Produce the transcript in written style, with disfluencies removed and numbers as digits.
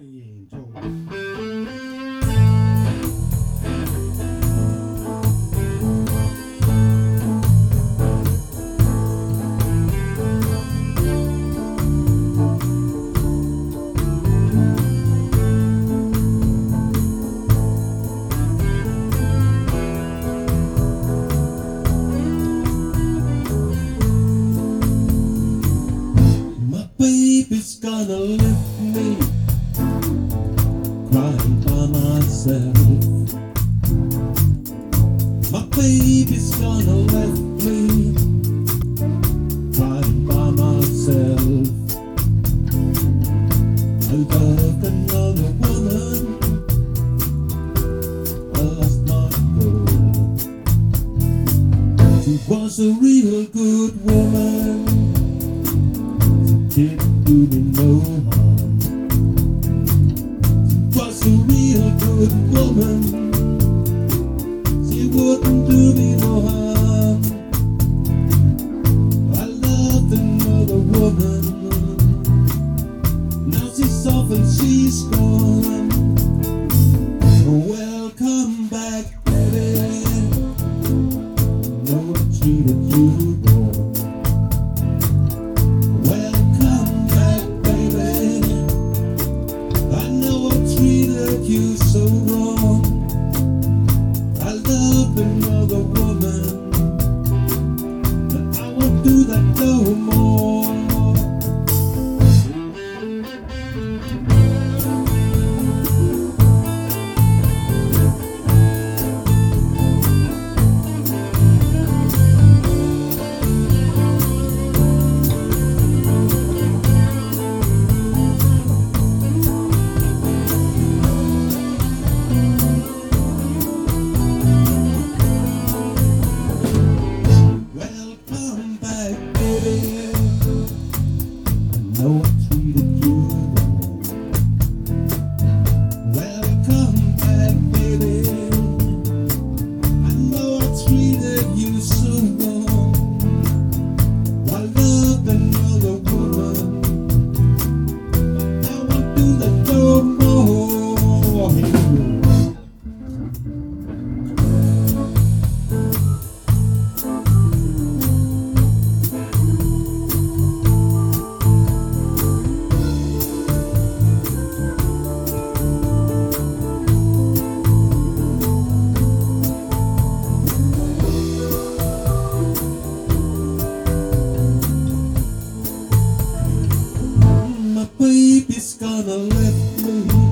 Angel. My baby's gonna leave me crying by myself. My baby's gonna leave me crying by myself. I loved another woman, I lost my girl. She was a real good woman, didn't do me no harm. She was a real good woman, she wouldn't do me no harm. I loved another woman, now she's off and she's gone. Welcome back, baby. No, I treated you wrong. You so wrong. I love another woman, but I won't do that no more. Welcome back, baby. I know I treated you wrong. Welcome back, baby. I know I treated you so wrong. I love another woman, I won't do that no more. My baby's gonna leave me